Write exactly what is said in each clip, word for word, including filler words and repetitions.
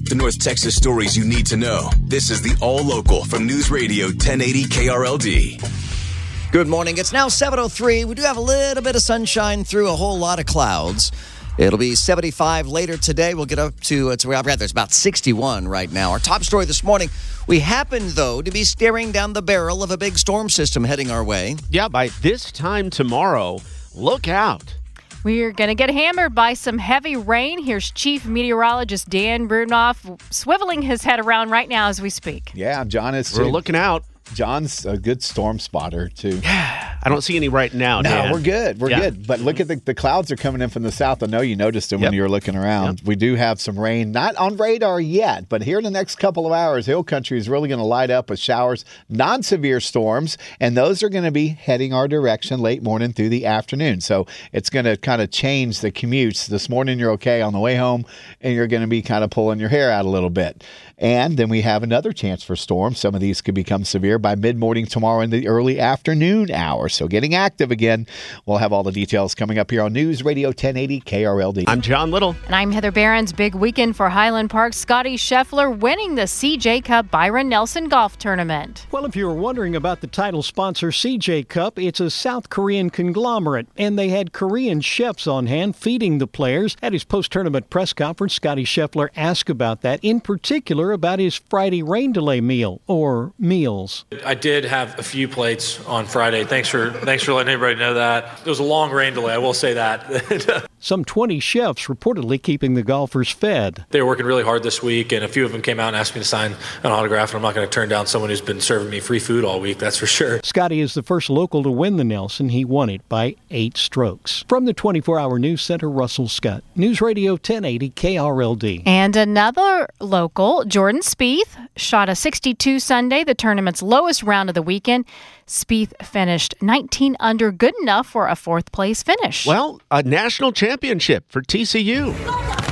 The North Texas stories you need to know. This is the All Local from News Radio ten eighty K R L D. Good morning. It's now seven oh three. We do have a little bit of sunshine through a whole lot of clouds. It'll be seventy-five later today. We'll get up to, it's rather, it's about sixty-one right now. Our top story this morning, we happen, though, to be staring down the barrel of a big storm system heading our way. Yeah, by this time tomorrow, look out. We're going to get hammered by some heavy rain. Here's Chief Meteorologist Dan Brunoff swiveling his head around right now as we speak. Yeah, John is We're too. looking out. John's a good storm spotter, too. I don't see any right now, No, Dan. we're good. We're Yeah. good. But look at the, the clouds are coming in from the south. I know you noticed them Yep. when you were looking around. Yep. We do have some rain, not on radar yet, but here in the next couple of hours, Hill Country is really going to light up with showers, non-severe storms, and those are going to be heading our direction late morning through the afternoon. So it's going to kind of change the commutes. This morning you're okay on the way home, and you're going to be kind of pulling your hair out a little bit. And then we have another chance for storms. Some of these could become severe by mid-morning tomorrow in the early afternoon hours. So getting active again. We'll have all the details coming up here on News Radio ten eighty K R L D. I'm John Little. And I'm Heather Barron's. Big weekend for Highland Park. Scotty Scheffler winning the C J Cup Byron Nelson Golf Tournament. Well, if you were wondering about the title sponsor C J Cup, it's a South Korean conglomerate, and they had Korean chefs on hand feeding the players. At his post-tournament press conference, Scotty Scheffler asked about that, in particular about his Friday rain delay meal, or meals. I did have a few plates on Friday. Thanks for thanks for letting everybody know that. It was a long rain delay, I will say that. Some twenty chefs reportedly keeping the golfers fed. They were working really hard this week, and a few of them came out and asked me to sign an autograph, and I'm not going to turn down someone who's been serving me free food all week, that's for sure. Scotty is the first local to win the Nelson. He won it by eight strokes. From the twenty-four hour News Center, Russell Scott. News Radio ten eighty K R L D. And another local, Jordan Spieth, shot a sixty-two Sunday, the tournament's lowest round of the weekend. Spieth finished nineteen under, good enough for a fourth place finish. Well, a national championship for T C U. First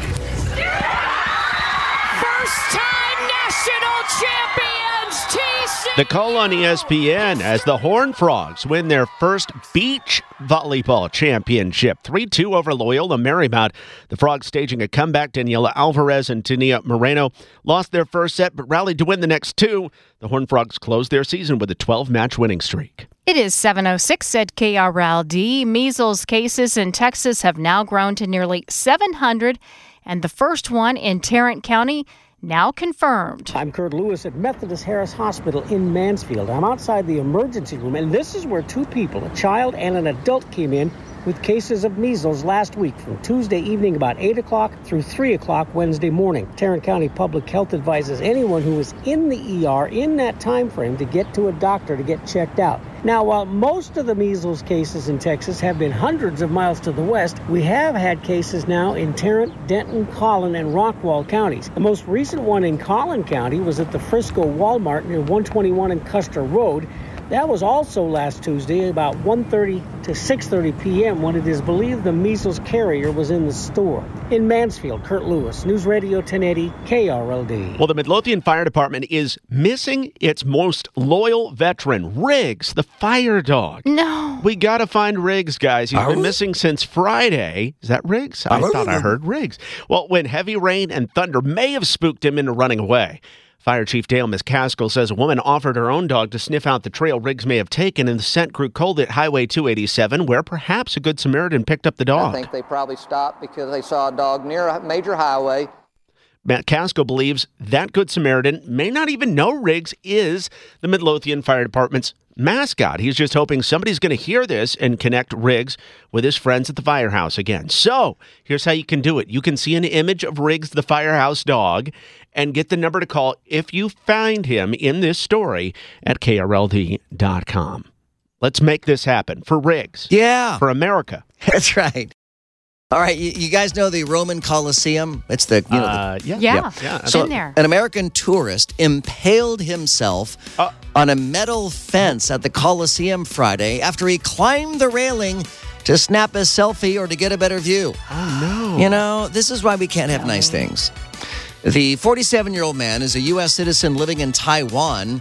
time national champions, T C U! The call on E S P N as the Horned Frogs win their first beach volleyball championship. three two over Loyola Marymount. The Frogs staging a comeback. Daniela Alvarez and Tania Moreno lost their first set but rallied to win the next two. The Horned Frogs closed their season with a twelve-match winning streak. It is seven oh six at K R L D. Measles cases in Texas have now grown to nearly seven hundred, and the first one in Tarrant County now confirmed. I'm Kurt Lewis at Methodist Harris Hospital in Mansfield. I'm outside the emergency room, and this is where two people, a child and an adult, came in with cases of measles last week from Tuesday evening about eight o'clock through three o'clock Wednesday morning. Tarrant County Public Health advises anyone who is in the E R in that time frame to get to a doctor to get checked out. Now, while most of the measles cases in Texas have been hundreds of miles to the west, we have had cases now in Tarrant, Denton, Collin, and Rockwall counties. The most recent one in Collin County was at the Frisco Walmart near one twenty-one and Custer Road. That was also last Tuesday about one thirty to six thirty p.m. when it is believed the measles carrier was in the store. In Mansfield, Kurt Lewis, News Radio ten eighty K R L D. Well, the Midlothian Fire Department is missing its most loyal veteran, Riggs, the fire dog. No. We got to find Riggs, guys. He's been missing since Friday. Is that Riggs? I thought I heard Riggs. Well, when heavy rain and thunder may have spooked him into running away. Fire Chief Dale McCaskill says a woman offered her own dog to sniff out the trail Riggs may have taken, and the scent crew called it Highway two eighty-seven, where perhaps a Good Samaritan picked up the dog. I think they probably stopped because they saw a dog near a major highway. Matt Casco believes that Good Samaritan may not even know Riggs is the Midlothian Fire Department's mascot. He's just hoping somebody's going to hear this and connect Riggs with his friends at the firehouse again. So here's how you can do it. You can see an image of Riggs, the firehouse dog, and get the number to call if you find him in this story at K R L D dot com. Let's make this happen for Riggs. Yeah. For America. That's right. All right, you, you guys know the Roman Colosseum? It's the, you know, Uh, the, yeah. Yeah, Yeah. So been there. an American tourist impaled himself Uh. on a metal fence at the Colosseum Friday after he climbed the railing to snap a selfie or to get a better view. Oh, no. You know, this is why we can't have nice things. The forty-seven-year-old man is a U S citizen living in Taiwan.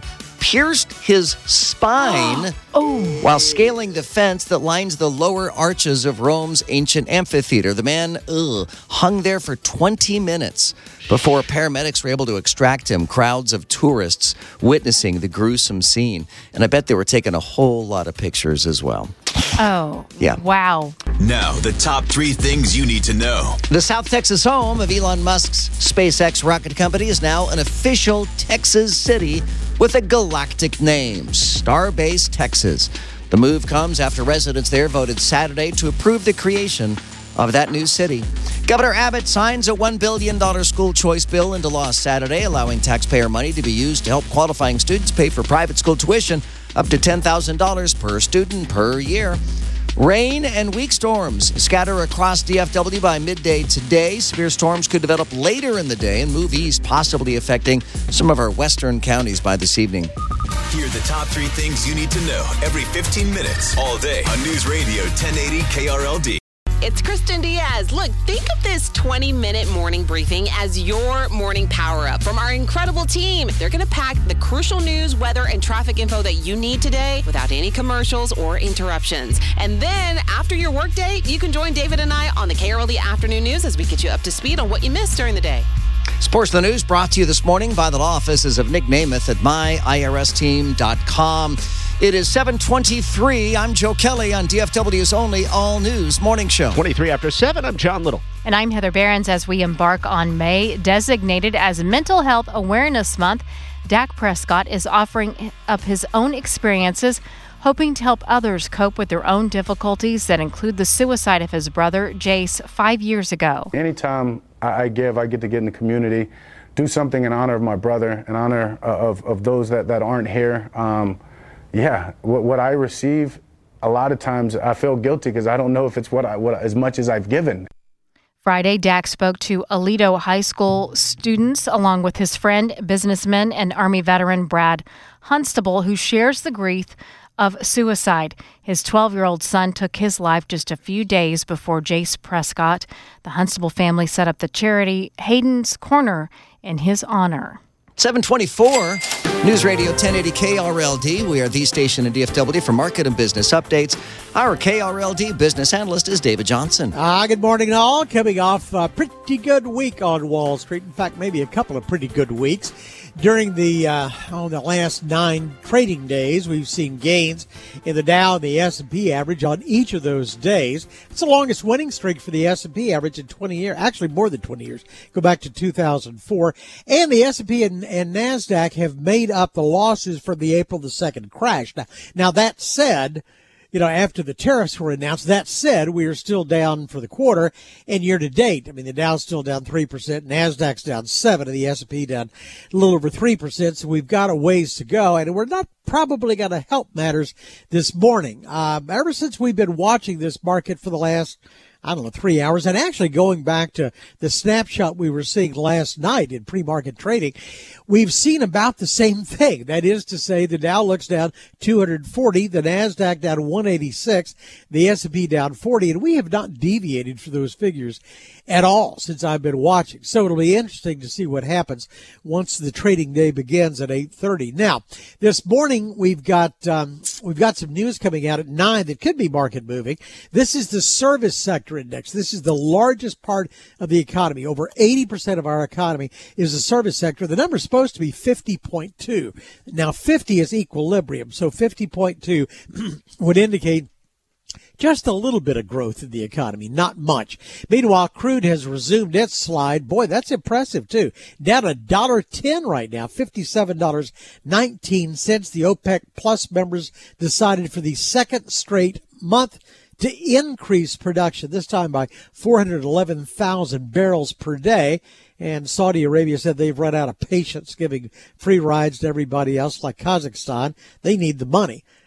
pierced his spine oh. while scaling the fence that lines the lower arches of Rome's ancient amphitheater. The man ugh, hung there for twenty minutes before paramedics were able to extract him. Crowds of tourists witnessing the gruesome scene. And I bet they were taking a whole lot of pictures as well. Oh, yeah. Wow. Now, the top three things you need to know. The South Texas home of Elon Musk's SpaceX rocket company is now an official Texas city with a galactic name, Starbase, Texas. The move comes after residents there voted Saturday to approve the creation of that new city. Governor Abbott signs a one billion dollars school choice bill into law Saturday, allowing taxpayer money to be used to help qualifying students pay for private school tuition up to ten thousand dollars per student per year. Rain and weak storms scatter across D F W by midday today. Severe storms could develop later in the day and move east, possibly affecting some of our western counties by this evening. Hear the top three things you need to know every fifteen minutes, all day on News Radio ten eighty K R L D. It's Kristen Diaz. Look, think of this twenty-minute morning briefing as your morning power-up from our incredible team. They're going to pack the crucial news, weather, and traffic info that you need today without any commercials or interruptions. And then, after your workday, you can join David and I on the K R L D Afternoon News as we get you up to speed on what you missed during the day. Sports the News brought to you this morning by the law offices of Nick Namath at my I R S team dot com. It is seven twenty-three. I'm Joe Kelly on D F W's only all-news morning show. twenty-three after seven, I'm John Little. And I'm Heather Behrens. As we embark on May, designated as Mental Health Awareness Month, Dak Prescott is offering up his own experiences, hoping to help others cope with their own difficulties that include the suicide of his brother, Jace, five years ago. Anytime I give, I get to get in the community, do something in honor of my brother, in honor of, of those that, that aren't here. Um, Yeah, what, what I receive, a lot of times I feel guilty because I don't know if it's what I, what as much as I've given. Friday, Dak spoke to Aledo High School students along with his friend, businessman, and Army veteran Brad Hunstable, who shares the grief of suicide. His twelve-year-old son took his life just a few days before Jace Prescott. The Hunstable family set up the charity Hayden's Corner in his honor. seven twenty-four, News Radio ten eighty K R L D. We are the station in D F W for market and business updates. Our K R L D business analyst is David Johnson. Ah, good morning, all. Coming off a pretty good week on Wall Street. In fact, maybe a couple of pretty good weeks. During the uh, oh, the last nine trading days, we've seen gains in the Dow and the S and P average on each of those days. It's the longest winning streak for the S and P average in twenty years, actually more than twenty years. Go back to two thousand four. And the S and P and, and NASDAQ have made up the losses from the April the second crash. Now, now that said, you know, after the tariffs were announced, that said, we are still down for the quarter and year to date. I mean, the Dow's still down three percent, NASDAQ's down seven, and the S and P down a little over three percent. So we've got a ways to go, and we're not probably going to help matters this morning. Um, ever since we've been watching this market for the last, I don't know, three hours, and actually going back to the snapshot we were seeing last night in pre-market trading, we've seen about the same thing. That is to say, the Dow looks down two hundred forty, the NASDAQ down one eighty-six, the S and P down forty, and we have not deviated from those figures at all since I've been watching. So it'll be interesting to see what happens once the trading day begins at eight thirty. Now, this morning we've got um, we've got some news coming out at nine that could be market moving. This is the service sector index. This is the largest part of the economy. Over eighty percent of our economy is the service sector. The number is supposed to be fifty point two. Now, fifty is equilibrium, so fifty point two would indicate just a little bit of growth in the economy, not much. Meanwhile, crude has resumed its slide. Boy, that's impressive, too. Down one dollar ten right now, fifty-seven dollars and nineteen cents. The OPEC Plus members decided for the second straight month to increase production, this time by four hundred eleven thousand barrels per day. And Saudi Arabia said they've run out of patience giving free rides to everybody else like Kazakhstan. They need the money.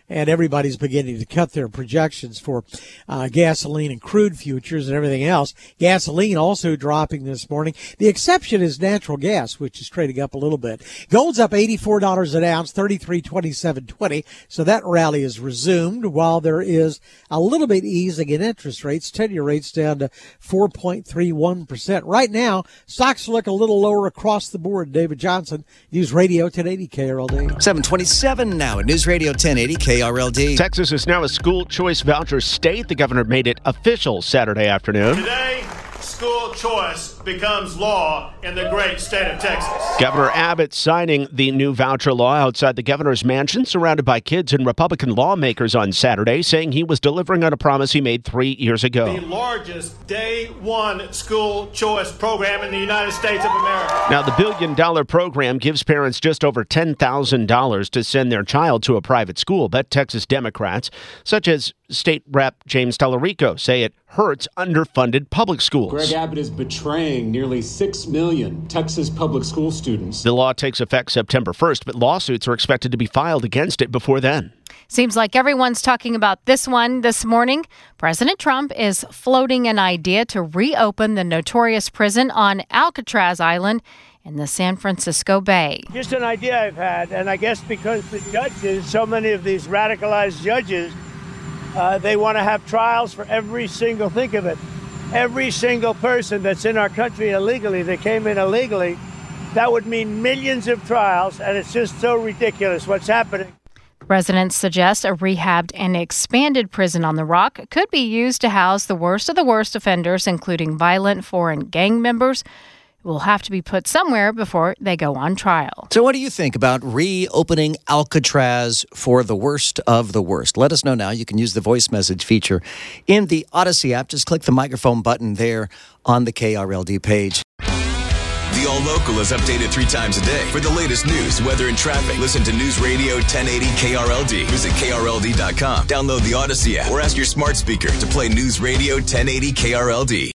and everybody's beginning to cut their projections for uh, gasoline and crude futures and everything else. Gasoline also dropping this morning. The exception is natural gas, which is trading up a little bit. Gold's up eighty-four dollars an ounce, thirty-three twenty-seven twenty. So that rally is resumed, while there is a little bit easing in interest rates. ten-year rates down to four point three one percent. Right now, stocks look a little lower across the board. David Johnson, News Radio ten eighty K R L D. seven twenty-seven now at News Radio ten eighty K R L D. Texas is now a school choice voucher state. The governor made it official Saturday afternoon. Today, school choice becomes law in the great state of Texas. Governor Abbott signing the new voucher law outside the governor's mansion, surrounded by kids and Republican lawmakers on Saturday, saying he was delivering on a promise he made three years ago. The largest day one school choice program in the United States of America. Now, the billion dollar program gives parents just over ten thousand dollars to send their child to a private school, but Texas Democrats, such as State Representative James Tallarico, say it hurts underfunded public schools. Greg Abbott is betraying nearly six million Texas public school students. The law takes effect September first, but lawsuits are expected to be filed against it before then. Seems like everyone's talking about this one this morning. President Trump is floating an idea to reopen the notorious prison on Alcatraz Island in the San Francisco Bay. Just an idea I've had, and I guess because the judges, so many of these radicalized judges, uh, they want to have trials for every single, think of it, every single person that's in our country illegally, that came in illegally. That would mean millions of trials, and it's just so ridiculous what's happening. Residents suggest a rehabbed and expanded prison on the Rock could be used to house the worst of the worst offenders, including violent foreign gang members, who will have to be put somewhere before they go on trial. So what do you think about reopening Alcatraz for the worst of the worst? Let us know now. You can use the voice message feature in the Odyssey app. Just click the microphone button there on the K R L D page. The All Local is updated three times a day. For the latest news, weather, and traffic, listen to News Radio ten eighty K R L D. Visit K R L D dot com. Download the Odyssey app or ask your smart speaker to play News Radio ten eighty K R L D.